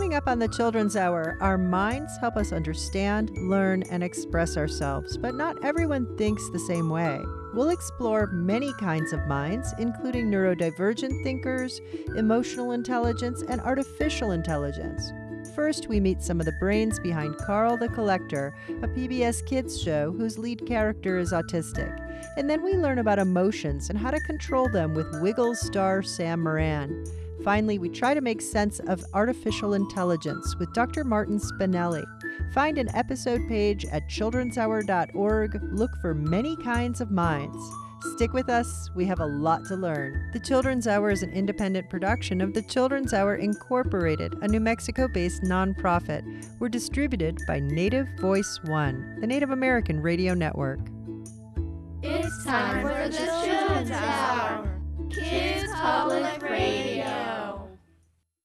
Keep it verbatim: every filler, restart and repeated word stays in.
Coming up on the Children's Hour, our minds help us understand, learn, and express ourselves, but not everyone thinks the same way. We'll explore many kinds of minds, including neurodivergent thinkers, emotional intelligence, and artificial intelligence. First, we meet some of the brains behind Carl the Collector, a P B S Kids show whose lead character is autistic. And then we learn about emotions and how to control them with Wiggles star Sam Moran. Finally, we try to make sense of artificial intelligence with Doctor Martin Spinelli. Find an episode page at children's hour dot org. Look for many kinds of minds. Stick with us. We have a lot to learn. The Children's Hour is an independent production of the Children's Hour Incorporated, a New Mexico-based nonprofit. We're distributed by Native Voice One, the Native American radio network. It's time for the Children's Hour, Kids Public Radio.